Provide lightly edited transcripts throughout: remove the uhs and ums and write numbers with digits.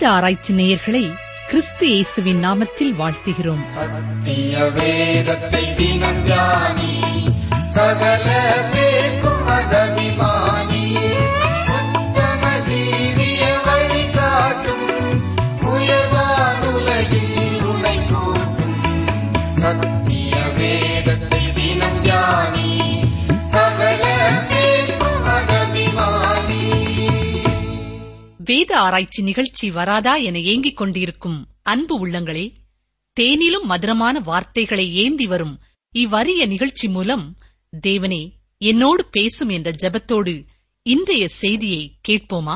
வேத ஆராய்ச்சி நேயர்களை கிறிஸ்து இயேசுவின் நாமத்தில் வாழ்த்துகிறோம். சத்திய வேதத்தை தினம் தியானி, சகல பேர்க்கும் அபிமானி, உத்தம ஜீவிய வழிகாட்டும், உயர்வானுலகில் உனை கூட்டும். சத்திய வேதத்தை தினம் தியானி, சகல பேர்க்கும் அபிமானி. வேத ஆராய்ச்சி நிகழ்ச்சி வராதா என ஏங்கிக் கொண்டிருக்கும் அன்பு உள்ளங்களே, தேனிலும் மதுரமான வார்த்தைகளை ஏந்தி வரும் இவ்வரிய நிகழ்ச்சி மூலம் தேவனே என்னோடு பேசும் என்ற ஜெபத்தோடு இன்றைய செய்தியை கேட்போமா?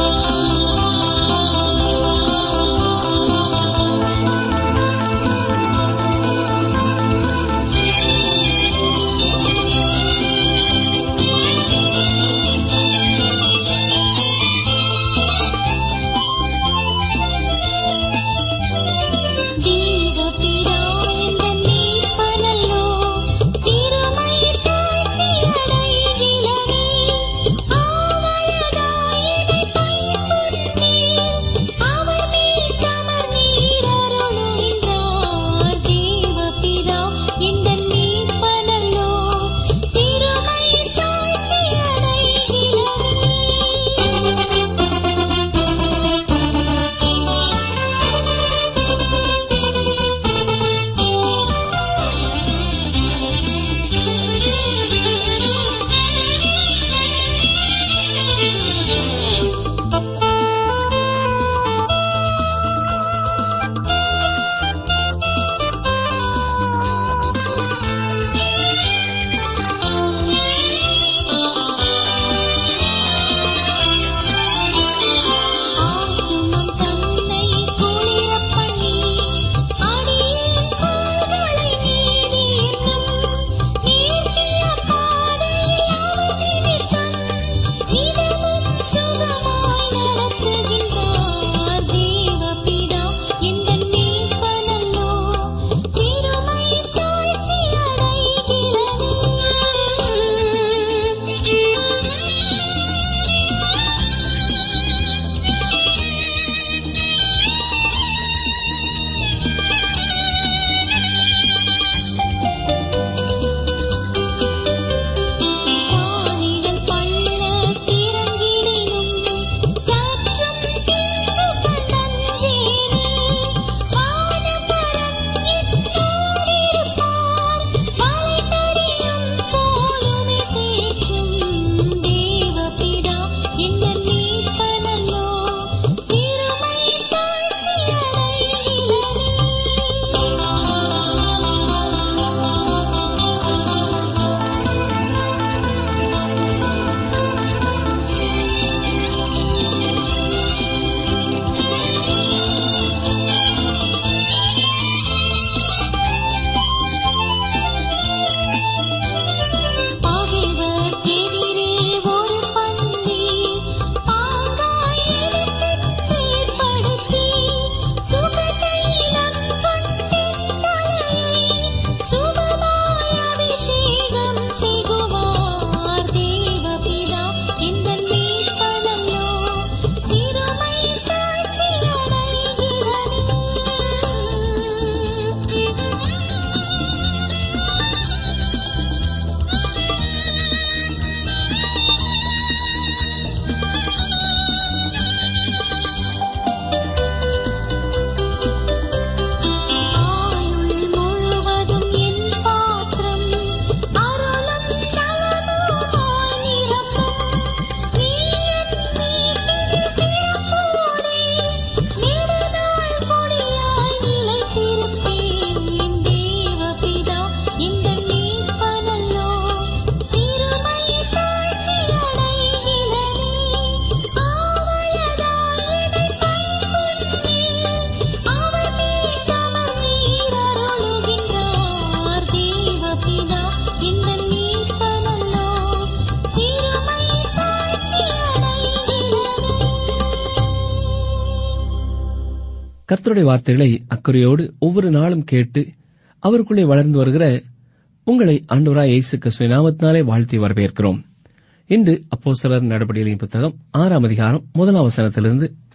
கர்த்தருடைய வார்த்தைகளை அக்கறையோடு ஒவ்வொரு நாளும் கேட்டு அவருக்குள்ளே வளர்ந்து வருகிற உங்களை ஆண்டவராய் இயேசு கிறிஸ்துவின் நாமத்தினாலே வாழ்த்தி வரவேற்கிறோம். இன்று அப்போஸ்தலர் நடபடிகளின் புத்தகம் 6ஆம் அதிகாரம் 1ஆம் வசனத்திலிருந்து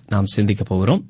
நாம் சிந்திக்கப் போகிறோம்.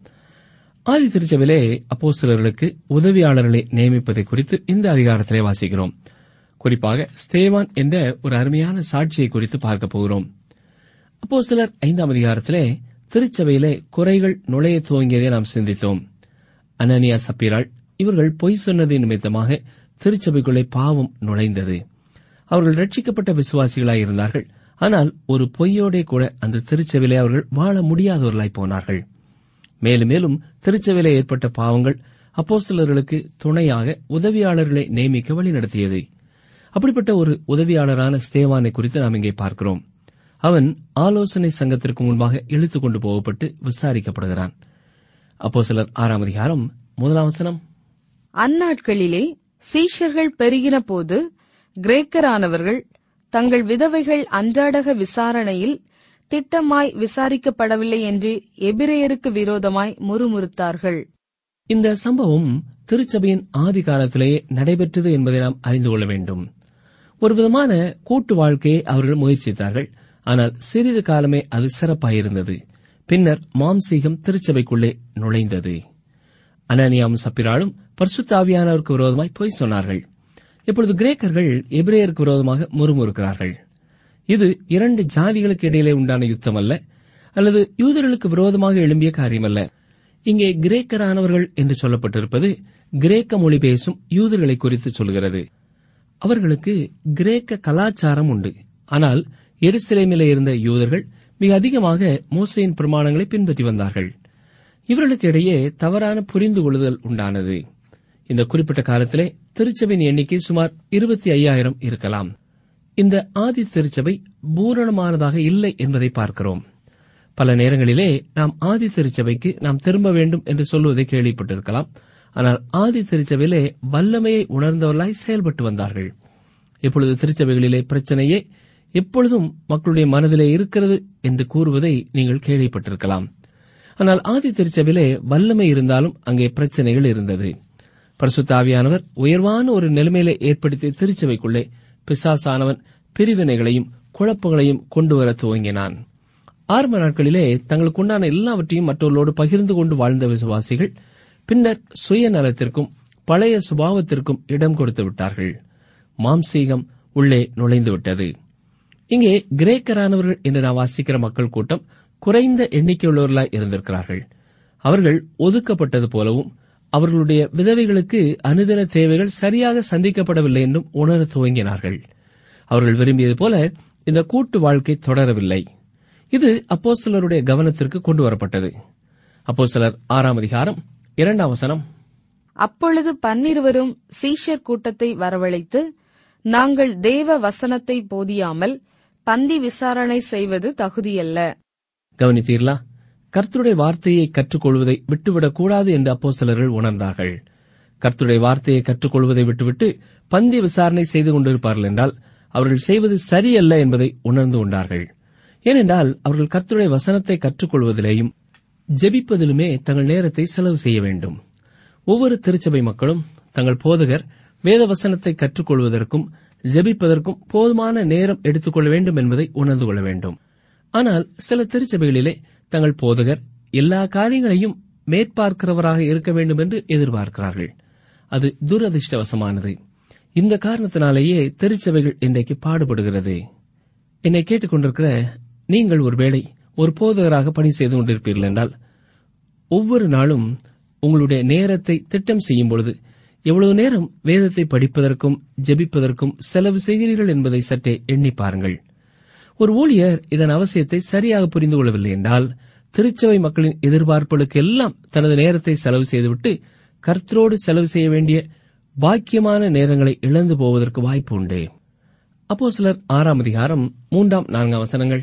ஆதி திருச்சபையிலே அப்போஸ்தலர்களுக்கு உதவியாளர்களை நியமிப்பதை குறித்து இந்த அதிகாரத்திலே வாசிக்கிறோம். குறிப்பாக ஸ்தேவான் என்ற ஒரு அருமையான சாட்சியை குறித்து பார்க்கப் போகிறோம். அப்போஸ்தலர் 5ஆம் அதிகாரத்திலே திருச்சபையிலே குறைகள் நுழைய துவங்கியதை நாம் சிந்தித்தோம். அனனியா சப்பீராள் இவர்கள் பொய் சொன்னது நிமித்தமாக திருச்சபைக்குள்ளே பாவம் நுழைந்தது. அவர்கள் ரட்சிக்கப்பட்ட விசுவாசிகளாயிருந்தார்கள். ஆனால் ஒரு பொய்யோடே கூட அந்த திருச்சபையிலே அவர்கள் வாழ முடியாதவர்களாய் போனார்கள். மேலும் மேலும் திருச்சபையிலே ஏற்பட்ட பாவங்கள் அப்போஸ்தலர்களுக்கு துணையாக உதவியாளர்களை நியமிக்க வழிநடத்தியது. அப்படிப்பட்ட ஒரு உதவியாளரான ஸ்தேவானை குறித்து நாம் இங்கே பார்க்கிறோம். அவன் ஆலோசனை சங்கத்திற்கு முன்பாக இழுத்துக் கொண்டு போகப்பட்டு விசாரிக்கப்படுகிறான். அப்போஸ்தலர் 6ஆம் அதிகாரம் 1ஆம் வசனம். அந்நாட்களிலே சீஷர்கள் பெருகின போது கிரேக்கரானவர்கள் தங்கள் விதவைகள் அன்றாடக விசாரணையில் திட்டமாய் விசாரிக்கப்படவில்லை என்று எபிரேயருக்கு விரோதமாய் முறுமுறுத்தார்கள். இந்த சம்பவம் திருச்சபையின் ஆதி காலத்திலேயே நடைபெற்றது என்பதை நாம் அறிந்து கொள்ள வேண்டும். ஒருவிதமான கூட்டு வாழ்க்கையை அவர்கள் முயற்சித்தார்கள். ஆனால் சிறிது காலமே அது சிறப்பாயிருந்தது. பின்னர் மாம்சீகம் திருச்சபைக்குள்ளே நுழைந்தது. அனனியாவும் சப்பிராளும் பரிசுத்த ஆவியானவருக்கு விரோதமாய் பொய் சொன்னார்கள். இப்பொழுது கிரேக்கர்கள் எபிரேயருக்கு விரோதமாக முறுமுறுக்கிறார்கள். இது இரண்டு ஜாதிகளுக்கு இடையிலே உண்டான யுத்தம் அல்ல, அல்லது யூதர்களுக்கு விரோதமாக எழும்பிய காரியமல்ல. இங்கே கிரேக்கரானவர்கள் என்று சொல்லப்பட்டிருப்பது கிரேக்க மொழி பேசும் யூதர்களை குறித்து சொல்கிறது. அவர்களுக்கு கிரேக்க கலாச்சாரம் உண்டு. ஆனால் எருசலேமிலே இருந்த யூதர்கள் மிக அதிகமாக மோசேயின் பிரமாணங்களை பின்பற்றி வந்தார்கள். இவர்களுக்கு இடையே தவறான புரிந்து கொள்ளுதல் உண்டானது. இந்த குறிப்பிட்ட காலத்திலே திருச்சபையின் எண்ணிக்கை சுமார் 25,000 இருக்கலாம். இந்த ஆதி திருச்சபை பூரணமானதாக இல்லை என்பதை பார்க்கிறோம். பல நேரங்களிலே நாம் ஆதி திருச்சபைக்கு நாம் திரும்ப வேண்டும் என்று சொல்வதை கேள்விப்பட்டிருக்கலாம். ஆனால் ஆதி திருச்சபையிலே வல்லமையை உணர்ந்தவர்களாய் செயல்பட்டு வந்தார்கள். இப்பொழுது திருச்சபைகளிலே பிரச்சனையே எப்பொழுதும் மக்களுடைய மனதிலே இருக்கிறது என்று கூறுவதை நீங்கள் கேள்விப்பட்டிருக்கலாம். ஆனால் ஆதி திருச்சபையிலே வல்லமை இருந்தாலும் அங்கே பிரச்சனைகள் இருந்தது. பரிசுத்த ஆவியானவர் உயர்வான ஒரு நிலைமையிலே ஏற்படுத்திய திருச்சபைக்குள்ளே பிசாசானவன் பிரிவினைகளையும் குழப்பங்களையும் கொண்டுவர துவங்கினான். ஆரம்ப நாட்களிலே தங்களுக்குண்டான எல்லாவற்றையும் மற்றவர்களோடு பகிர்ந்து கொண்டு வாழ்ந்த விசுவாசிகள் பின்னர் சுயநலத்திற்கும் பழைய சுபாவத்திற்கும் இடம் கொடுத்து விட்டார்கள். மாம்சீகம் உள்ளே நுழைந்துவிட்டது. இங்கே கிரேக்கரானவர்கள் என்று நாம் வாசிக்கிற மக்கள் கூட்டம் குறைந்த எண்ணிக்கையுள்ளவர்களாய் இருந்திருக்கிறார்கள். அவர்கள் ஒதுக்கப்பட்டது போலவும் அவர்களுடைய விதவைகளுக்கு அனுதின தேவைகள் சரியாக சந்திக்கப்படவில்லை என்றும் உணர துவங்கினார்கள். அவர்கள் விரும்பியது போல இந்த கூட்டு வாழ்க்கை தொடரவில்லை. இது அப்போஸ்தலருடைய கவனத்திற்கு கொண்டு வரப்பட்டது. அப்போஸ்தலர் 6ஆம் அதிகாரம் 2ஆம் வசனம். அப்பொழுது 12 சீஷர் கூட்டத்தை வரவழைத்து, நாங்கள் தேவ வசனத்தை போதியாமல் பந்தி விசாரணை செய்வது தகுதியல்ல. கவனித்தீர்களா? கர்த்தருடைய வார்த்தையை கற்றுக்கொள்வதை விட்டுவிடக்கூடாது என்று அப்போஸ்தலர்கள் உணர்ந்தார்கள். கர்த்தருடைய வார்த்தையை கற்றுக்கொள்வதை விட்டுவிட்டு பந்தி விசாரணை செய்து கொண்டிருப்பார்கள் என்றால் அவர்கள் செய்வது சரியல்ல என்பதை உணர்ந்து கொண்டார்கள். ஏனென்றால் அவர்கள் கர்த்தருடைய வசனத்தை கற்றுக்கொள்வதிலேயும் ஜெபிப்பதிலுமே தங்கள் நேரத்தை செலவு செய்ய வேண்டும். ஒவ்வொரு திருச்சபை மக்களும் தங்கள் போதகர் வேத வசனத்தை கற்றுக்கொள்வதற்கும் ஜெபிப்பதற்கும் போதுமான நேரம் எடுத்துக்கொள்ள வேண்டும் என்பதை உணர்ந்து கொள்ள வேண்டும். ஆனால் சில திருச்சபைகளிலே தங்கள் போதகர் எல்லா காரியங்களையும் மேற்பார்க்கிறவராக இருக்க வேண்டும் என்று எதிர்பார்க்கிறார்கள். அது துரதிருஷ்டவசமானது. இந்த காரணத்தினாலேயே திருச்சபைகள் இன்றைக்கு பாடுபடுகிறது. என்னை கேட்டுக்கொண்டிருக்கிற நீங்கள் ஒருவேளை ஒரு போதகராக பணி செய்து கொண்டிருப்பீர்கள் என்றால் ஒவ்வொரு நாளும் உங்களுடைய நேரத்தை திட்டம் செய்யும் பொழுது எவ்வளவு நேரம் வேதத்தை படிப்பதற்கும் ஜெபிப்பதற்கும் செலவு செய்கிறீர்கள் என்பதை சற்றே எண்ணி பாருங்கள். ஒரு ஊழியர் இதன் அவசியத்தை சரியாக புரிந்து கொள்ளவில்லை என்றால் திருச்சபை மக்களின் எதிர்பார்ப்புகளுக்கு எல்லாம் தனது நேரத்தை செலவு செய்துவிட்டு கர்த்தரோடு செலவு செய்ய வேண்டிய பாக்கியமான நேரங்களை இழந்து போவதற்கு வாய்ப்பு உண்டு. அப்போஸ்தலர் 6ஆம் அதிகாரம் 3, 4 வசனங்கள்.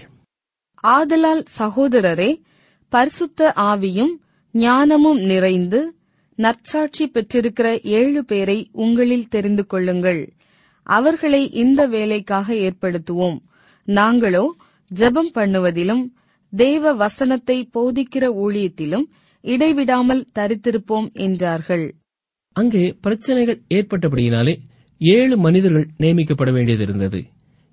ஆதலால் சகோதரரே, பரிசுத்த ஆவியும் ஞானமும் நிறைந்து நற்சாட்சி பெற்றிருக்கிற 7 பேரை உங்களில் தெரிந்து கொள்ளுங்கள். அவர்களை இந்த வேலைக்காக ஏற்படுத்துவோம். நாங்களோ ஜெபம் பண்ணுவதிலும் தேவ வசனத்தை போதிக்கிற ஊழியத்திலும் இடைவிடாமல் தரித்திருப்போம் என்றார்கள். அங்கே பிரச்சனைகள் ஏற்பட்டபடியினாலே 7 மனிதர்கள் நியமிக்கப்பட வேண்டியது இருந்தது.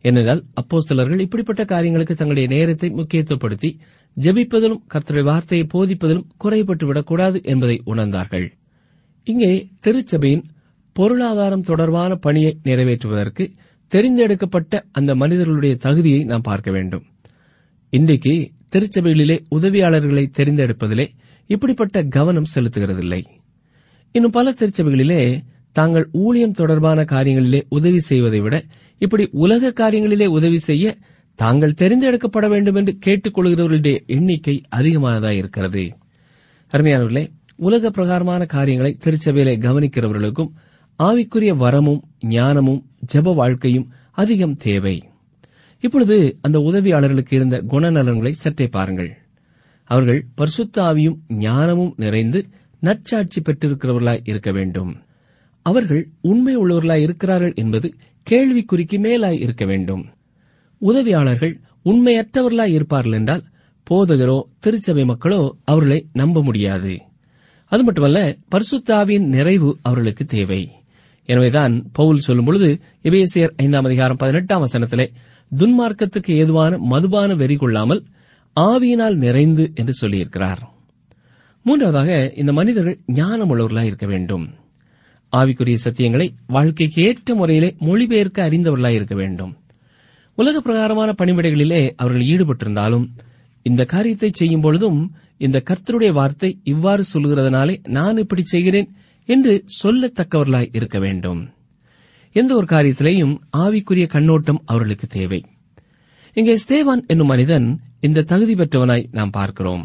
ஏனென்றால் அப்போஸ்தலர்கள் இப்படிப்பட்ட காரியங்களுக்கு தங்களுடைய நேரத்தை முக்கியத்துவப்படுத்தி ஜெபிப்பதிலும் கர்த்தருடைய வார்த்தையை போதிப்பதிலும் குறைபட்டு விடக்கூடாது என்பதை உணர்ந்தார்கள். இங்கே திருச்சபையின் பொருளாதாரம் தொடர்பான பணியை நிறைவேற்றுவதற்கு தெரிந்தெடுக்கப்பட்ட அந்த மனிதர்களுடைய தகுதியை நாம் பார்க்க வேண்டும். இன்றைக்கு திருச்சபைகளிலே உதவியாளர்களை தெரிந்தெடுப்பதிலே இப்படிப்பட்ட கவனம் செலுத்துகிறதில்லை. இன்னும் பல திருச்சபைகளிலே தாங்கள் ஊழியம் தொடர்பான காரியங்களிலே உதவி செய்வதை விட இப்படி உலக காரியங்களிலே உதவி செய்ய தாங்கள் தெரிந்தெடுக்கப்பட வேண்டும் என்று கேட்டுக் கொள்கிறவர்களுடைய எண்ணிக்கை அதிகமானதாக இருக்கிறது. அருமையானவர்களே, உலக பிரகாரமான காரியங்களை திருச்சபையிலே கவனிக்கிறவர்களுக்கும் ஆவிக்குரிய வரமும் ஞானமும் ஜெப வாழ்க்கையும் அதிகம் தேவை. இப்பொழுது அந்த உதவியாளர்களுக்கு இருந்த குணநலன்களை சற்றே பாருங்கள். அவர்கள் பரிசுத்த ஆவியும் ஞானமும் நிறைந்து நற்சாட்சி பெற்றிருக்கிறவர்களாய் இருக்க வேண்டும். அவர்கள் உண்மை உள்ளவர்களாய் இருக்கிறார்கள் என்பது கேள்விக்குறிக்கு மேலாய் இருக்க வேண்டும். உதவியாளர்கள் உண்மையற்றவர்களாய் இருப்பார்கள் என்றால் போதகரோ திருச்சபை மக்களோ அவர்களை நம்ப முடியாது. அது மட்டுமல்ல, பரிசுத்த ஆவியின் நிறைவு அவர்களுக்கு தேவை. எனவேதான் பவுல் சொல்லும்பொழுது எபேசியர் 5:18 துன்மார்க்கத்துக்கு ஏதுவான மதுபான வெறி கொள்ளாமல் ஆவியினால் நிறைந்து என்று சொல்லியிருக்கிறார். மூன்றாவதாக, இந்த மனிதர்கள் ஞானமுள்ளவர்களாய் இருக்க வேண்டும். ஆவிக்குரிய சத்தியங்களை வாழ்க்கைக்கு ஏற்ற முறையிலே மொழிபெயர்க்க அறிந்தவர்களாய் இருக்க வேண்டும். உலக பிரகாரமான பணிவிடைகளிலே அவர்கள் ஈடுபட்டிருந்தாலும் இந்த காரியத்தை செய்யும் பொழுதும் இந்த கர்த்தருடைய வார்த்தை இவ்வாறு சொல்கிறதுனாலே நான் இப்படி செய்கிறேன் என்று சொல்லத்தக்கவர்களாய் இருக்க வேண்டும். எந்த ஒரு காரியத்திலேயும் ஆவிக்குரிய கண்ணோட்டம் அவர்களுக்கு தேவை. இங்கே ஸ்தேவான் என்னும் மனிதன் இந்த தகுதி பெற்றவனாய் நாம் பார்க்கிறோம்.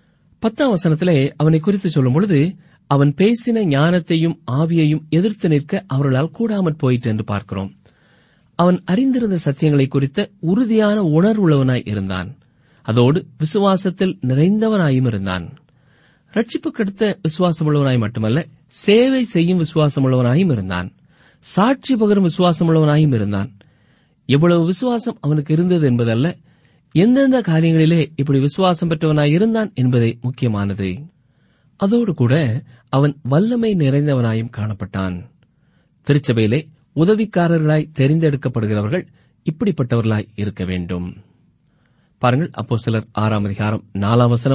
10 அவனை குறித்து சொல்லும் பொழுது, அவன் பேசின ஞானத்தையும் ஆவியையும் எதிர்த்து நிற்க அவர்களால் கூடாமற் போயிற்று என்று பார்க்கிறோம். அவன் அறிந்திருந்த சத்தியங்களை குறித்த உறுதியான உணர்வுள்ளவனாய் இருந்தான். அதோடு விசுவாசத்தில் நிறைந்தவனாயும் இருந்தான். ரட்சிப்புக்கடுத்த விசுவாசமுள்ளவனாய் மட்டுமல்ல, சேவை செய்யும் விசுவாசமுள்ளவனாயும் இருந்தான். சாட்சி பகரும் விசுவாசமுள்ளவனாயும் இருந்தான். எவ்வளவு விசுவாசம் அவனுக்கு இருந்தது என்பதல்ல, எந்தெந்த காரியங்களிலே இப்படி விசுவாசம் பெற்றவனாய் இருந்தான் என்பதே முக்கியமானது. அதோடு கூட அவன் வல்லமை நிறைந்தவனாயும் காணப்பட்டான். திருச்சபையிலே உதவிக்காரர்களாய் தெரிந்தெடுக்கப்படுகிறவர்கள் இப்படிப்பட்டவர்களாய் இருக்க வேண்டும். பாருங்கள், அப்போஸ்தலர் 6:4.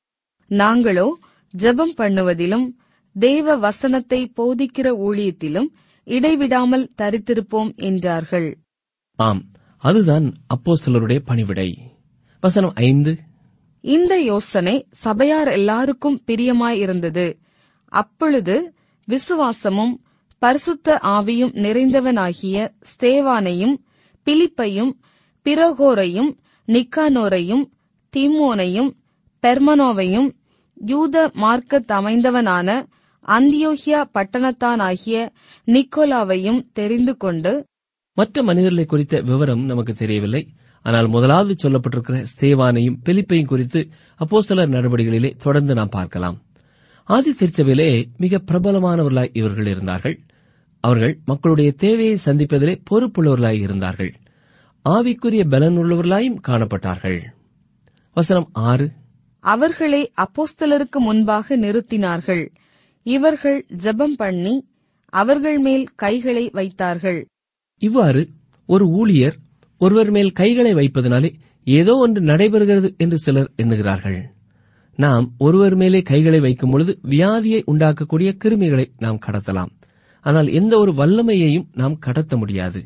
நாங்களோ ஜெபம் பண்ணுவதிலும் தேவ வசனத்தை போதிக்கிற ஊழியத்திலும் இடைவிடாமல் தரித்திருப்போம் என்றார்கள். ஆம், அதுதான் அப்போஸ்தலருடைய பணிவிடை. வசனம் 5. இந்த யோசனை சபையார் எல்லாருக்கும் பிரியமாயிருந்தது. அப்பொழுது விசுவாசமும் பரிசுத்த ஆவியும் நிறைந்தவனாகிய ஸ்தேவானையும் பிலிப்பையும் பிரகோரையும் நிக்கானோரையும் தீமோனையும் பெர்மனோவையும் யூத மார்க்கத் அமைந்தவனான அந்தியோகியா பட்டணத்தானாகிய நிக்கோலாவையும் தெரிந்து கொண்டு. மற்ற மனிதர்களை குறித்த விவரம் நமக்கு தெரியவில்லை. ஆனால் முதலாவது சொல்லப்பட்டிருக்கிற ஸ்தேவானையும் பிலிப்பையும் குறித்து அப்போஸ்தலர் நடவடிக்கைகளிலே தொடர்ந்து நாம் பார்க்கலாம். ஆதி திருச்சபையிலே மிக பிரபலமானவர்களாய் இவர்கள் இருந்தார்கள். அவர்கள் மக்களுடைய தேவையை சந்திப்பதிலே பொறுப்புள்ளவர்களாய் இருந்தார்கள். ஆவிக்குரிய பலனுள்ளவர்களாயும் காணப்பட்டார்கள். வசனம் 6. அவர்களை அப்போஸ்தலருக்கு முன்பாக நிறுத்தினார்கள். இவர்கள் ஜெபம் பண்ணி அவர்கள் மேல் கைகளை வைத்தார்கள். இவ்வாறு ஒரு ஊழியர் ஒருவர் மேல் கைகளை வைப்பதனாலே ஏதோ ஒன்று நடைபெறுகிறது என்று சிலர் எண்ணுகிறார்கள். நாம் ஒருவர் மேலே கைகளை வைக்கும் பொழுது வியாதியை உண்டாக்கக்கூடிய கிருமிகளை நாம் கடத்தலாம். ஆனால் எந்த ஒரு வல்லமையையும் நாம் கடத்த முடியாது.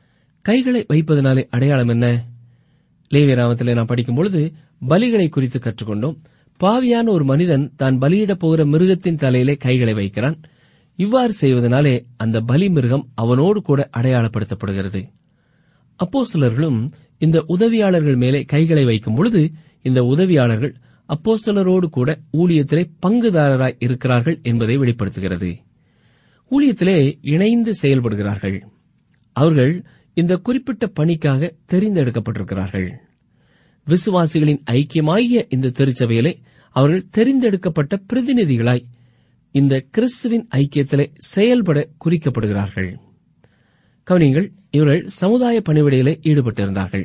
கைகளை வைப்பதனாலே அடையாளம் என்ன? லேவியராமத்திலே நாம் படிக்கும் பொழுது பலிகளை குறித்து கற்றுக்கொண்டோம். பாவியான ஒரு மனிதன் தான் பலியிடப் போகிற மிருகத்தின் தலையிலே கைகளை வைக்கிறான். இவ்வாறு செய்வதனாலே அந்த பலி மிருகம் அவனோடு கூட அடையாளப்படுத்தப்படுகிறது. அப்போஸ்தலர்களும் இந்த உதவியாளர்கள் மேலே கைகளை வைக்கும் பொழுது இந்த உதவியாளர்கள் அப்போஸ்தலரோடு கூட ஊழியத்திலே பங்குதாரராய் இருக்கிறார்கள் என்பதை வெளிப்படுத்துகிறது. ஊழியத்திலே இணைந்து செயல்படுகிறார்கள். அவர்கள் இந்த குறிப்பிட்ட பணிக்காக தெரிந்தெடுக்கப்பட்டிருக்கிறார்கள். விசுவாசிகளின் ஐக்கியமாகிய இந்த திருச்சபையிலே அவர்கள் தெரிந்தெடுக்கப்பட்ட பிரதிநிதிகளாய் இந்த கிறிஸ்துவின் ஐக்கியத்திலே செயல்பட குறிக்கப்படுகிறார்கள். கவனிங்கள், இவர்கள் சமுதாய பணிவிடையிலே ஈடுபட்டிருந்தார்கள்.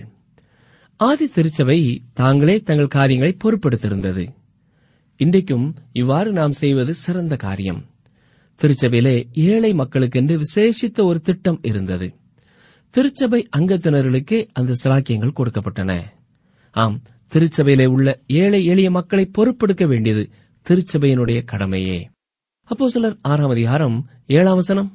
ஆதி திருச்சபை தாங்களே தங்கள் காரியங்களை பொறுப்பெடுத்திருந்தது. இன்றைக்கும் இவ்வாறு நாம் செய்வது சிறந்த காரியம். திருச்சபையிலே ஏழை மக்களுக்கென்று விசேஷித்த ஒரு திட்டம் இருந்தது. திருச்சபை அங்கத்தினர்களுக்கே அந்த சிலாக்கியங்கள் கொடுக்கப்பட்டன. ஆம், திருச்சபையிலே உள்ள ஏழை எளிய மக்களை பொறுப்பெடுக்க வேண்டியது திருச்சபையினுடைய கடமையே. அப்போஸ்தலர் 6ஆம் அதிகாரம் 7ஆம் வசனம்.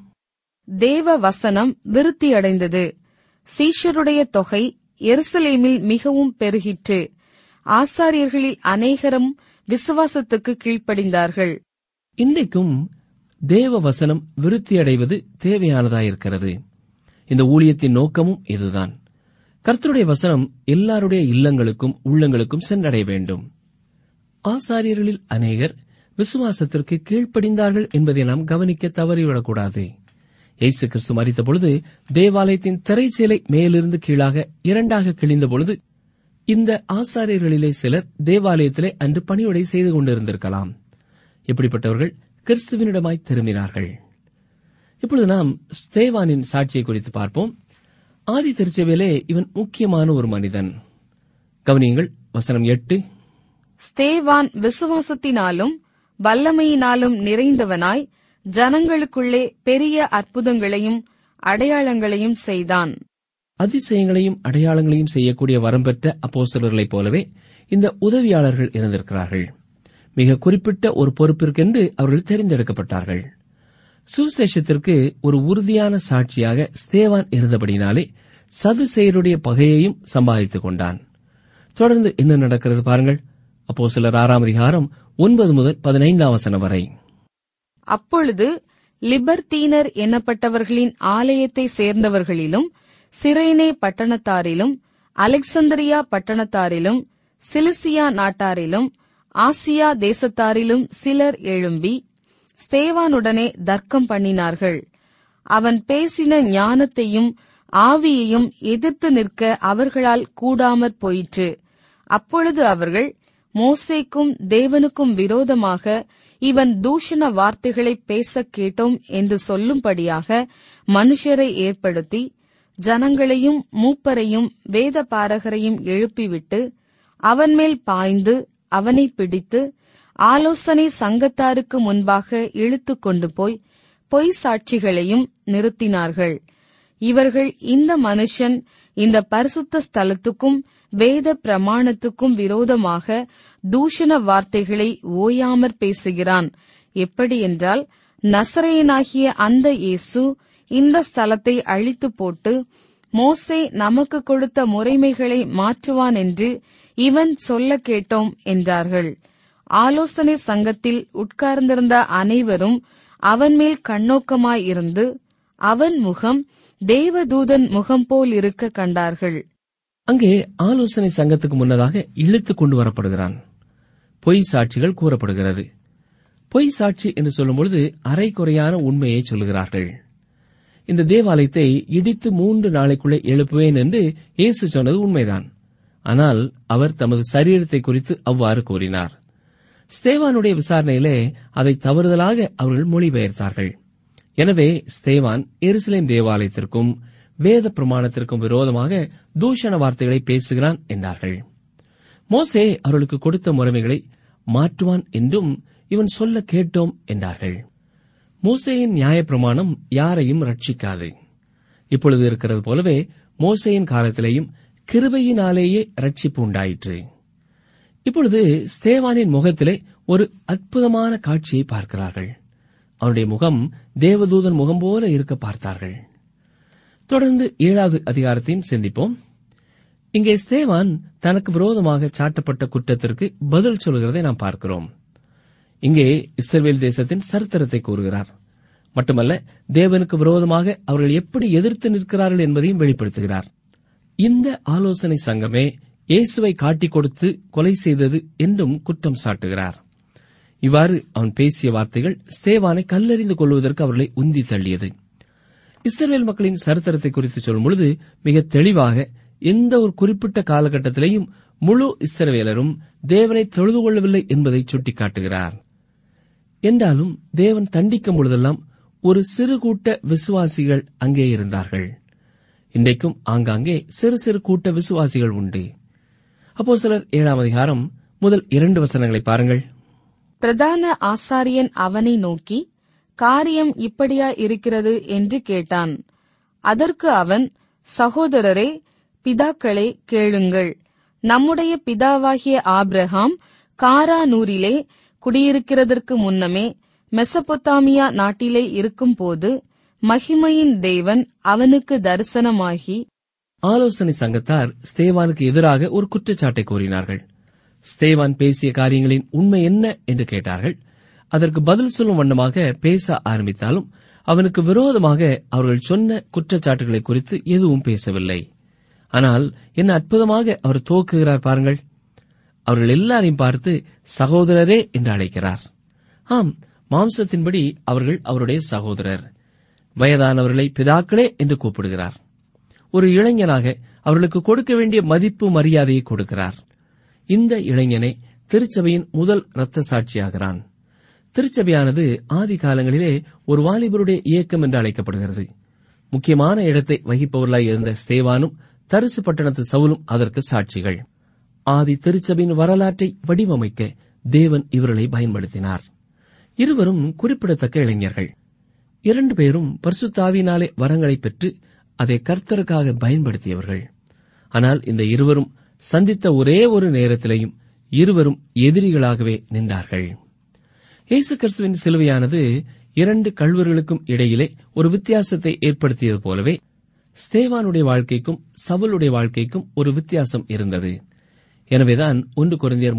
தேவ வசனம் விருத்தியடைந்தது. சீஷருடைய தொகை எருசலேமில் மிகவும் பெருகிற்று. ஆசாரியர்களில் அநேகரும் விசுவாசத்துக்கு கீழ்ப்படிந்தார்கள். இன்றைக்கும் தேவ வசனம் விருத்தியடைவது தேவையானதாயிருக்கிறது. இந்த ஊழியத்தின் நோக்கமும் இதுதான். கர்த்தருடைய வசனம் எல்லாருடைய இல்லங்களுக்கும் உள்ளங்களுக்கும் சென்றடைய வேண்டும். ஆசாரியர்களில் அநேகர் விசுவாசத்திற்கு கீழ்ப்படிந்தார்கள் என்பதை நாம் கவனிக்க தவறிவிடக்கூடாது. இயேசு கிறிஸ்து மரித்த பொழுது தேவாலயத்தின் திரைச்சீலை மேலிருந்து கீழாக இரண்டாக கிழிந்த பொழுது இந்த ஆசாரியர்களிலே சிலர் தேவாலயத்திலே அன்று பணிவிடை செய்து கொண்டிருந்திருக்கலாம். இப்படிப்பட்டவர்கள் கிறிஸ்துவினிடமாய் திரும்பினார்கள். இப்பொழுது நாம் ஸ்தேவானின் சாட்சியை குறித்து பார்ப்போம். ஆதி திருச்சபையிலே இவன் முக்கியமான ஒரு மனிதன். கவனியுங்கள், வசனம் 8. ஸ்தேவான் விசுவாசத்தினாலும் வல்லமையினாலும் நிறைந்தவனாய் ஜனங்களுக்குள்ளே பெரிய அற்புதங்களையும் அடையாளங்களையும் செய்தான். அதிசயங்களையும் அடையாளங்களையும் செய்யக்கூடிய வரம் பெற்ற அப்போஸ்தலர்களைப் போலவே இந்த உதவியாளர்கள் இருந்திருக்கிறார்கள். மிக குறிப்பிட்ட ஒரு பொறுப்பிற்கென்று அவர்கள் தெரிந்தெடுக்கப்பட்டார்கள். சுவிசேஷத்திற்கு ஒரு உறுதியான சாட்சியாக ஸ்தேவான் இருந்தபடினாலே சதுசேயருடைய பகையையும் சம்பாதித்துக் கொண்டான். தொடர்ந்து என்ன நடக்கிறது பாருங்கள். அப்போஸ்தலர் 6ஆம் அதிகாரம் 9 முதல் 15ஆம் வசனம் வரை. அப்பொழுது லிபர்தீனர் என்னப்பட்டவர்களின் ஆலயத்தை சேர்ந்தவர்களிலும் சிரேனே பட்டணத்தாரிலும் அலெக்சந்திரியா பட்டணத்தாரிலும் சிலிசியா நாட்டாரிலும் ஆசியா தேசத்தாரிலும் சிலர் எழும்பி ஸ்தேவானுடனே தர்க்கம் பண்ணினார்கள். அவன் பேசின ஞானத்தையும் ஆவியையும் எதிர்த்து நிற்க அவர்களால் கூடாமற் போயிற்று. அப்பொழுது அவர்கள் மோசேக்கும் தேவனுக்கும் விரோதமாக இவன் தூஷண வார்த்தைகளை பேசக் கேட்டோம் என்று சொல்லும்படியாக மனுஷரை ஏற்படுத்தி ஜனங்களையும் மூப்பரையும் வேத பாரகரையும் எழுப்பிவிட்டு அவன் மேல் பாய்ந்து அவனை பிடித்து ஆலோசனை சங்கத்தாருக்கு முன்பாக இழுத்துக் கொண்டு போய் பொய் சாட்சிகளையும் நிறுத்தினார்கள். இவர்கள் இந்த மனுஷன் இந்த பரிசுத்த ஸ்தலத்துக்கும் வேத பிரமாணத்துக்கும் விரோதமாக தூஷண வார்த்தைகளை ஓயாமற் பேசுகிறான். எப்படி என்றால், நசரேயனாகிய அந்த இயேசு இந்த ஸ்தலத்தை அழித்து போட்டு மோசே நமக்கு கொடுத்த முறைமைகளை மாற்றுவான் என்று இவன் சொல்ல கேட்டோம் என்றார்கள். ஆலோசனை சங்கத்தில் உட்கார்ந்திருந்த அனைவரும் அவன் மேல் கண்ணோக்கமாயிருந்து அவன் முகம் தேவதூதன் முகம் போல் இருக்க கண்டார்கள். அங்கே ஆலோசனை சங்கத்துக்கு முன்னதாக இழுத்துக் கொண்டு வரப்படுகிறான். பொய் சாட்சிகள் கூறப்படுகிறது. பொய் சாட்சி என்று சொல்லும்பொழுது அரைகுறையான உண்மையை சொல்லுகிறார்கள். இந்த தேவாலயத்தை இடித்து 3 நாளைக்குள்ளே எழுப்புவேன் என்று இயேசு சொன்னது உண்மைதான். ஆனால் அவர் தமது சரீரத்தை குறித்து அவ்வாறு கூறினார். ஸ்தேவானுடைய விசாரணையிலே அதை தவறுதலாக அவர்கள் மொழிபெயர்த்தார்கள். எனவே ஸ்தேவான் எருசலேம் தேவாலயத்திற்கும் வேத பிரமாணத்திற்கும் விரோதமாக தூஷண வார்த்தைகளை பேசுகிறான் என்றார்கள். மோசே அவர்களுக்கு கொடுத்த முறைமைகளை மாற்றுவான் என்றும் இவன் சொல்ல கேட்டோம் என்றார்கள். மோசேயின் நியாயப்பிரமாணம் யாரையும் ரட்சிக்காது. இப்பொழுது இருக்கிறது போலவே மோசேயின் காலத்திலேயும் கிருபையினாலேயே ரட்சிப்பு உண்டாயிற்று. இப்பொழுது ஸ்தேவானின் முகத்திலே ஒரு அற்புதமான காட்சியை பார்க்கிறார்கள். அவனுடைய முகம் தேவதூதன் முகம் போல இருக்க பார்த்தார்கள். தொடர்ந்து 7வது அதிகாரத்தையும் சிந்திப்போம். இங்கே ஸ்தேவான் தனக்கு விரோதமாக சாட்டப்பட்ட குற்றத்திற்கு பதில் சொல்கிறதை நாம் பார்க்கிறோம். இங்கே இஸ்ரவேல் தேசத்தின் சரித்திரத்தை கூறுகிறார். மட்டுமல்ல, தேவனுக்கு விரோதமாக அவர்கள் எப்படி எதிர்த்து நிற்கிறார்கள் என்பதையும் வெளிப்படுத்துகிறார். இந்த ஆலோசனை சங்கமே இயேசுவை காட்டிக் கொடுத்து கொலை செய்தது என்றும் குற்றம் சாட்டுகிறார். இவ்வாறு அவன் பேசிய வார்த்தைகள் ஸ்தேவானை கல்லெறிந்து கொள்வதற்கு அவர்களை உந்தி தள்ளியது. இஸ்ரவேல் மக்களின் சரித்திரத்தை குறித்து சொல்லும் பொழுது மிக தெளிவாக எந்த ஒரு குறிப்பிட்ட காலகட்டத்திலேயும் முழு இஸ்ரவேலரும் தேவனை தொழுது கொள்ளவில்லை என்பதை சுட்டிக்காட்டுகிறார். என்றாலும் தேவன் தண்டிக்கும் பொழுதெல்லாம் ஒரு சிறு கூட்ட விசுவாசிகள் அங்கே இருந்தார்கள். இன்றைக்கும் ஆங்காங்கே சிறு சிறு கூட்ட விசுவாசிகள் உண்டு. அப்போஸ்தலர் 7ஆம் அதிகாரம் முதல் 2 வசனங்களை பாருங்கள். பிரதான ஆசாரியன் அவனை நோக்கி, காரியம் இப்படியா இருக்கிறது என்று கேட்டான். அதற்கு அவன், சகோதரரே, பிதாக்களே, கேளுங்கள். நம்முடைய பிதாவாகிய ஆபிரகாம் காரானூரிலே குடியிருக்கிறதற்கு முன்னமே மெசபொத்தாமியா நாட்டிலே இருக்கும்போது மகிமையின் தேவன் அவனுக்கு தரிசனமாகி ஆலோசனை சங்கத்தார் ஸ்தேவானுக்கு எதிராக ஒரு குற்றச்சாட்டை கூறினார்கள். ஸ்தேவான் பேசிய காரியங்களின் உண்மை என்ன என்று கேட்டார்கள். அதற்கு பதில் சொல்லும் வண்ணமாக பேச ஆரம்பித்தாலும் அவனுக்கு விரோதமாக அவர்கள் சொன்ன குற்றச்சாட்டுகளை குறித்து எதுவும் பேசவில்லை. ஆனால் என்ன அற்புதமாக அவர் துவக்குகிறார் பாருங்கள். அவர்கள் எல்லாரையும் பார்த்து சகோதரரே என்று அழைக்கிறார். ஆம், மாம்சத்தின்படி அவர்கள் அவருடைய சகோதரர். வயதானவர்களை பிதாக்களே என்று கூப்பிடுகிறார். ஒரு இளைஞனாக அவர்களுக்கு கொடுக்க வேண்டிய மதிப்பு மரியாதையை கொடுக்கிறார். இந்த இளைஞனே திருச்சபையின் முதல் இரத்த சாட்சியாகிறான். திருச்சபையானது ஆதி காலங்களிலே ஒரு வாலிபருடைய இயக்கம் என்று அழைக்கப்படுகிறது. முக்கியமான இடத்தை வகிப்பவர்களாய் இருந்த ஸ்தேவானும் தரிசு பட்டணத்து சவுலும் அதற்கு சாட்சிகள். ஆதி திருச்சபையின் வரலாற்றை வடிவமைக்க தேவன் இவர்களை பயன்படுத்தினார். இருவரும் குறிப்பிடத்தக்க இளைஞர்கள். 2 பேரும் பரிசுத்த ஆவியினாலே வரங்களை பெற்று அதை கர்த்தருக்காக பயன்படுத்தியவர்கள். ஆனால் இந்த இருவரும் சந்தித்த ஒரே ஒரு நேரத்திலேயும் இருவரும் எதிரிகளாகவே நின்றார்கள். இயேசு கிறிஸ்துவின் சிலுவையானது 2 கள்வர்களுக்கும் இடையிலே ஒரு வித்தியாசத்தை ஏற்படுத்தியது போலவே ஸ்தேவானுடைய வாழ்க்கைக்கும் சவுலுடைய வாழ்க்கைக்கும் ஒரு வித்தியாசம் இருந்தது. எனவேதான் 1 கொரிந்தியர்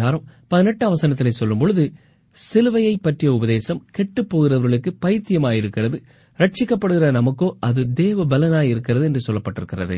1:18 சொல்லும் பொழுது, சிலுவையை பற்றிய உபதேசம் கெட்டுப் போகிறவர்களுக்கு பைத்தியமாயிருக்கிறது, ரட்சிக்கப்படுகிற நமக்கோ அது தேவ பலனாயிருக்கிறது என்று சொல்லப்பட்டிருக்கிறது.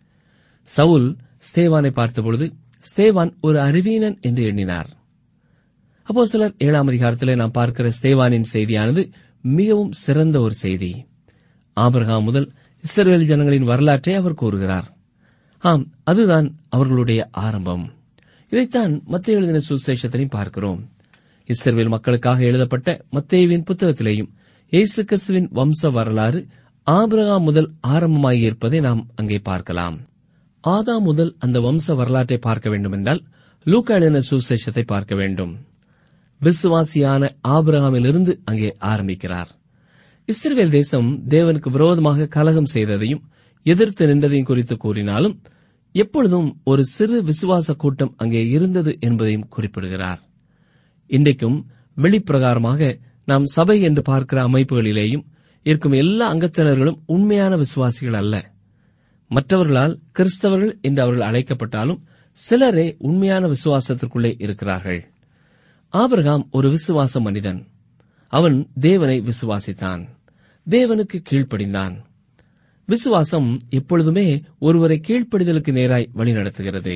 சவுல் ஸ்தேவானை பார்த்தபொழுது ஸ்தேவான் ஒரு அறிவீனன் என்று எண்ணினார். அப்போஸ்தலர் 7 நாம் பார்க்கிற ஸ்தேவானின் செய்தியானது மிகவும் சிறந்த ஒரு செய்தி. ஆபிரகாம் முதல் இஸ்ரவேல் ஜனங்களின் வரலாற்றை அவர் கூறுகிறார். ஆம், அதுதான் அவர்களுடைய ஆரம்பம். இதைத்தான் மத்தேயு எழுதின சுவிசேஷத்திலையும் பார்க்கிறோம். இஸ்ரவேல் மக்களுக்காக எழுதப்பட்ட மத்தேயுவின் புத்தகத்திலேயும் இயேசு கிறிஸ்துவின் வம்ச வரலாறு ஆபிரகாம் முதல் ஆரம்பமாகியிருப்பதை நாம் அங்கே பார்க்கலாம். ஆதாம் முதல் அந்த வம்ச வரலாற்றை பார்க்க வேண்டுமென்றால் லூக்கா எழுதின சுவிசேஷத்தை பார்க்க வேண்டும். விசுவாசியான ஆபிரகாமிலிருந்து அங்கே ஆரம்பிக்கிறார். இஸ்ரவேல் தேசம் தேவனுக்கு விரோதமாக கலகம் செய்ததையும் எதிர்த்து நின்றதையும் குறித்து கூறினாலும் எப்பொழுதும் ஒரு சிறு விசுவாச கூட்டம் அங்கே இருந்தது என்பதையும் குறிப்பிடுகிறார். இன்றைக்கும் வெளிப்பிரகாரமாக நாம் சபை என்று பார்க்கிற அமைப்புகளிலேயும் இருக்கும் எல்லா அங்கத்தினர்களும் உண்மையான விசுவாசிகள் அல்ல. மற்றவர்களால் கிறிஸ்தவர்கள் என்று அவர்கள் அழைக்கப்பட்டாலும் சிலரே உண்மையான விசுவாசத்திற்குள்ளே இருக்கிறார்கள். ஆபிரகாம் ஒரு விசுவாச மனிதன். அவன் தேவனை விசுவாசித்தான், தேவனுக்கு கீழ்ப்படிந்தான். விசுவாசம் எப்பொழுதுமே ஒருவரை கீழ்ப்படிதலுக்கு நேராய் வழிநடத்துகிறது.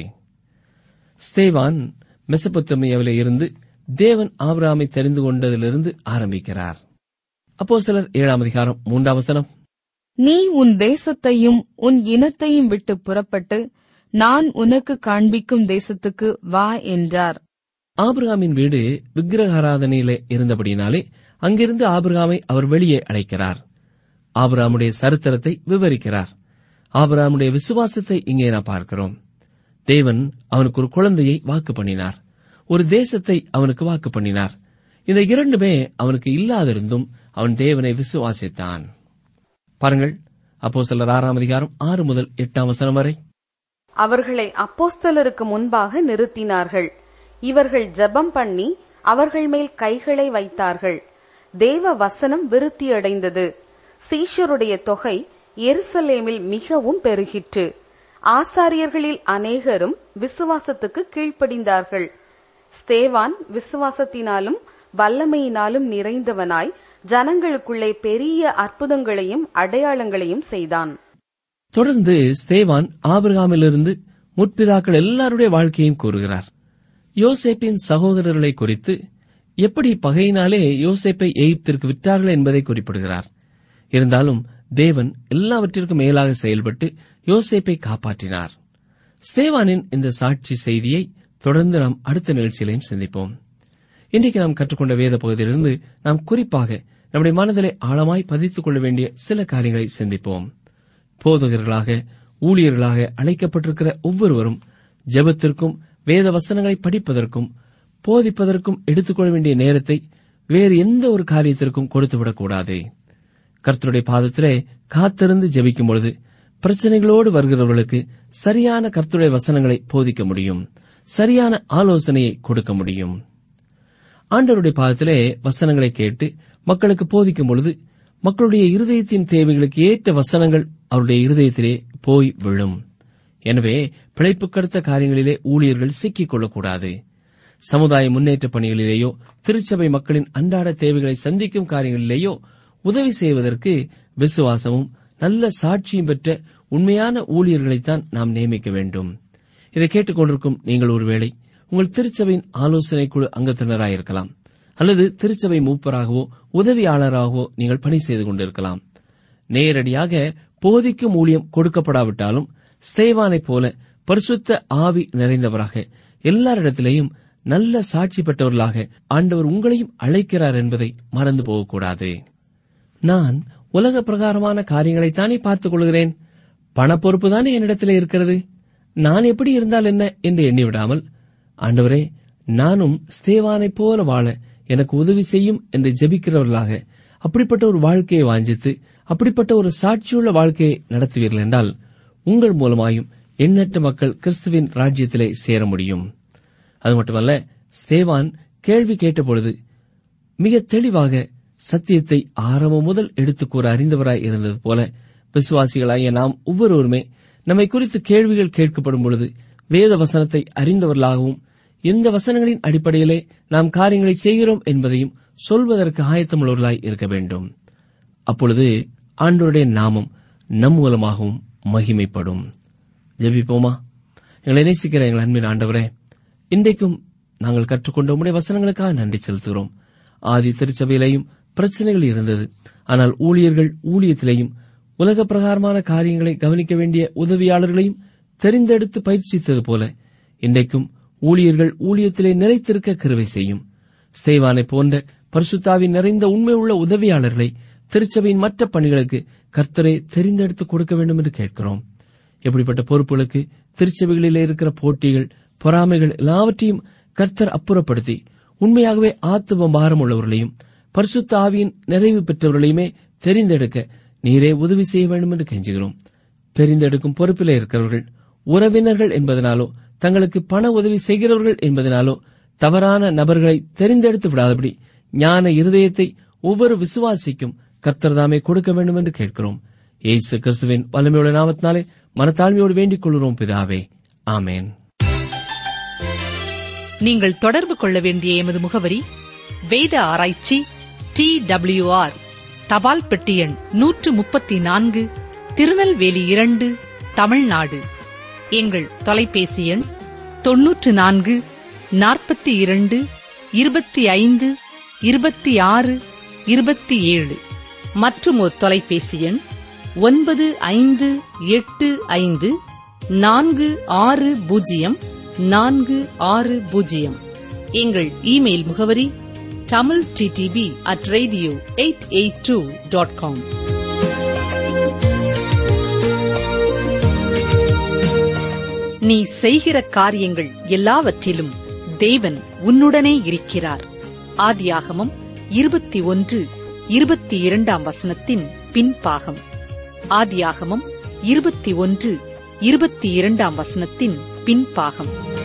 ஸ்தேவான் மெசபொத்தாமியாவிலே இருந்து தேவன் ஆபிரகாமை தெரிந்து கொண்டதிலிருந்து ஆரம்பிக்கிறார். அப்போஸ்தலர் 7:3 நீ உன் தேசத்தையும் உன் இனத்தையும் விட்டு புறப்பட்டு நான் உனக்கு காண்பிக்கும் தேசத்துக்கு வா என்றார். ஆபிரகாமின் வீடு விக்கிரகாராதனையிலே இருந்தபடியினாலே அங்கிருந்து ஆபிரகாமை அவர் வெளியே அழைக்கிறார். ஆபிரகாமுடைய சரித்திரத்தை விவரிக்கிறார். ஆபிரகாமுடைய விசுவாசத்தை இங்கே நாம் பார்க்கிறோம். தேவன் அவனுக்கு ஒரு குழந்தையை வாக்கு பண்ணினார், ஒரு தேசத்தை அவனுக்கு வாக்கு பண்ணினார். இந்த இரண்டுமே அவனுக்கு இல்லாதிருந்தும் அவன் தேவனை விசுவாசித்தான். பாருங்கள், அப்போஸ்தலர் 6:6-8 வரை. அவர்களை அப்போஸ்தலருக்கு முன்பாக நிறுத்தினார்கள். இவர்கள் ஜெபம் பண்ணி அவர்கள் மேல் கைகளை வைத்தார்கள். தேவ வசனம் விருத்தியடைந்தது. சீஷருடைய தொகை எருசலேமில் மிகவும் பெருகிற்று. ஆசாரியர்களில் அநேகரும் விசுவாசத்துக்கு கீழ்ப்படிந்தார்கள். ஸ்தேவான் விசுவாசத்தினாலும் வல்லமையினாலும் நிறைந்தவனாய் ஜனங்களுக்குள்ளே பெரிய அற்புதங்களையும் அடையாளங்களையும் செய்தான். தொடர்ந்து ஸ்தேவான் ஆபிரகாமிலிருந்து முற்பிதாக்கள் எல்லாருடைய வாழ்க்கையையும் கூறுகிறார். யோசேப்பின் சகோதரர்களை குறித்து எப்படி பகையினாலே யோசேப்பை எகிப்திற்கு விற்றார்கள் என்பதை குறிப்பிடுகிறார். இருந்தாலும் தேவன் எல்லாவற்றிற்கும் மேலாக செயல்பட்டு யோசேப்பை காப்பாற்றினார். ஸ்தேவானின் இந்த சாட்சி செய்தியை தொடர்ந்து நாம் அடுத்த நிகழ்ச்சியிலையும் சிந்திப்போம். இன்றைக்கு நாம் கற்றுக்கொண்ட வேத பகுதியிலிருந்து நாம் குறிப்பாக நம்முடைய மனதிலே ஆழமாய் பதித்துக் கொள்ள வேண்டிய சில காரியங்களை சிந்திப்போம். போதகர்களாக, ஊழியர்களாக அழைக்கப்பட்டிருக்கிற ஒவ்வொருவரும் ஜெபத்திற்கும் வேத வசனங்களை படிப்பதற்கும் போதிப்பதற்கும் எடுத்துக்கொள்ள வேண்டிய நேரத்தை வேறு எந்த ஒரு காரியத்திற்கும் கொடுத்துவிடக்கூடாது. கர்த்தருடைய பாதத்திலே காத்திருந்து ஜெபிக்கும் பொழுது பிரச்சனைகளோடு வருகிறவர்களுக்கு சரியான கர்த்தருடைய வசனங்களை போதிக்க முடியும், சரியான ஆலோசனையை கொடுக்க முடியும். ஆண்டவருடைய பாதத்திலே வசனங்களை கேட்டு மக்களுக்கு போதிக்கும் பொழுது மக்களுடைய இருதயத்தின் தேவைகளுக்கு ஏற்ற வசனங்கள் அவருடைய இருதயத்திலே போய் விழும். எனவே பிழைப்புக்கடுத்த காரியங்களிலே ஊழியர்கள் சிக்கிக் கொள்ளக்கூடாது. சமுதாய முன்னேற்ற பணிகளிலேயோ திருச்சபை மக்களின் அன்றாட தேவைகளை சந்திக்கும் காரியங்களிலேயோ உதவி செய்வதற்கு விசுவாசமும் நல்ல சாட்சியும் பெற்ற உண்மையான ஊழியர்களைத்தான் நாம் நியமிக்க வேண்டும். இதை கேட்டுக்கொண்டிருக்கும் நீங்கள் ஒருவேளை உங்கள் திருச்சபையின் ஆலோசனை குழு அங்கத்தினராயிருக்கலாம், அல்லது திருச்சபை மூப்பராகவோ உதவியாளராகவோ நீங்கள் பணி செய்து கொண்டிருக்கலாம். நேரடியாக போதிக்கும் ஊழியம் கொடுக்கப்படாவிட்டாலும் ஸ்தேவானைப் போல பரிசுத்த ஆவி நிறைந்தவராக எல்லாரிடத்திலேயும் நல்ல சாட்சி பெற்றவர்களாக ஆண்டவர் உங்களையும் அழைக்கிறார் என்பதை மறந்து போகக்கூடாது. நான் உலக பிரகாரமான காரியங்களைத்தானே பார்த்துக் கொள்கிறேன், பண பொறுப்புதானே என்னிடத்திலே இருக்கிறது, நான் எப்படி இருந்தால் என்ன என்று எண்ணிவிடாமல், ஆண்டவரே நானும் ஸ்தேவானைப் போல வாழ எனக்கு உதவி செய்யும் என்று ஜெபிக்கிறவர்களாக அப்படிப்பட்ட ஒரு வாழ்க்கையை வாஞ்சித்து அப்படிப்பட்ட ஒரு சாட்சியுள்ள வாழ்க்கையை நடத்துவீர்கள் என்றால் உங்கள் மூலமாயும் எண்ணற்ற மக்கள் கிறிஸ்துவின் ராஜ்யத்திலே சேர முடியும். அது மட்டுமல்ல, ஸ்தேவான் கேள்வி கேட்டபொழுது மிக தெளிவாக சத்தியத்தை ஆரம்பம் முதல் எடுத்துக் கூற அறிந்தவராய் இருந்தது போல விசுவாசிகளாகிய நாம் ஒவ்வொருவருமே நம்மை குறித்து கேள்விகள் கேட்கப்படும் பொழுது வேத வசனத்தை அறிந்தவர்களாகவும் எந்த வசனங்களின் அடிப்படையிலே நாம் காரியங்களை செய்கிறோம் என்பதையும் சொல்வதற்கு ஆயத்தமுள்ளவர்களாய் இருக்க வேண்டும். அப்பொழுது ஆண்டவருடைய நாமம் நம் மூலமாகவும் மகிமைப்படும். ஜெபிப்போமா? எங்களை நேசிக்கிற எங்கள் அன்பின் ஆண்டவரே, இன்றைக்கும் நாங்கள் கற்றுக்கொண்ட உம்முடைய வசனங்களுக்காக நன்றி செலுத்துகிறோம். ஆதி திருச்சபையிலேயும் பிரச்சனைகள் இருந்தது, ஆனால் ஊழியர்கள் ஊழியத்திலேயும் உலக பிரகாரமான காரியங்களை கவனிக்க வேண்டிய உதவியாளர்களையும் தெரிந்தெடுத்து பயிற்சித்தது போல இன்றைக்கும் ஊழியர்கள் ஊழியத்திலே நிலைத்திருக்க கிருபை செய்யும். ஸ்தேவானை போன்ற பரிசுத்தாவின் நிறைந்த உண்மை உள்ள உதவியாளர்களை திருச்சபையின் மற்ற பணிகளுக்கு கர்த்தரை தெரிந்தெடுத்து கொடுக்க வேண்டும் என்று கேட்கிறோம். எப்படிப்பட்ட பொறுப்புகளுக்கு திருச்சபைகளிலே இருக்கிற போட்டிகள், பொறாமைகள் எல்லாவற்றையும் கர்த்தர் அப்புறப்படுத்தி உண்மையாகவே ஆத்துவ பாரம் உள்ளவர்களையும் பரிசுத்த ஆவியின் நிறைவு பெற்றவர்களையுமே தெரிந்தெடுக்க நீரே உதவி செய்ய வேண்டும் என்று கெஞ்சுகிறோம். தெரிந்தெடுக்கும் பொறுப்பிலே இருக்கிறவர்கள் உறவினர்கள் என்பதனாலோ தங்களுக்கு பண உதவி செய்கிறவர்கள் என்பதனாலோ தவறான நபர்களை தெரிந்தெடுத்து விடாதபடி ஞான இருதயத்தை ஒவ்வொரு விசுவாசிக்கும் கர்த்தர் தாமே கொடுக்க வேண்டும் என்று கேட்கிறோம். இயேசு கிறிஸ்துவின் வல்லமையுள்ள நாமத்தினாலே மனத்தாழ்மையோடு வேண்டிக் கொள்கிறோம் பிதாவே, ஆமேன். நீங்கள் தொடர்பு கொள்ள வேண்டிய எமது முகவரி: வேத ஆராய்ச்சி TWR, தபால் பெட்டி எண் 134, திருநெல்வேலி 2, தமிழ்நாடு. எங்கள் தொலைபேசி எண் 94 42 25 26 27. மற்றும் ஒரு தொலைபேசி எண் 9585 460 460. எங்கள் இமெயில் முகவரி tamilttb@radio882.com. நீ செய்கிற காரியங்கள் எல்லாவற்றிலும் தேவன் உன்னுடனே இருக்கிறார். ஆதியாகமம் 21:22 பின்பாகம். ஆதியாகமம் 21:22 பின்பாகம்.